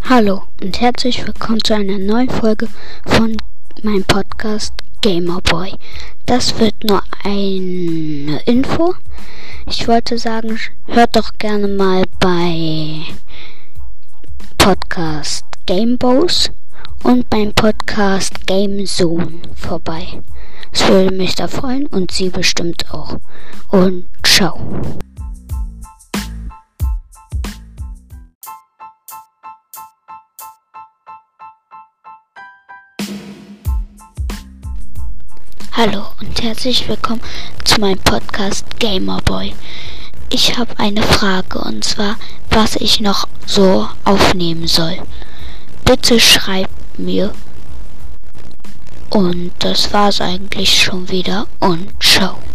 Hallo und herzlich willkommen zu einer neuen Folge von meinem Podcast Gamerboy. Das wird nur eine Info. Ich wollte sagen, hört doch gerne mal bei Podcast Gamebos und beim Podcast Gamezone vorbei. Es würde mich da freuen und Sie bestimmt auch. Und ciao. Hallo und herzlich willkommen zu meinem Podcast Gamerboy. Ich habe eine Frage und zwar, was ich noch so aufnehmen soll. Bitte schreibt mir. Und das war's eigentlich schon wieder und ciao.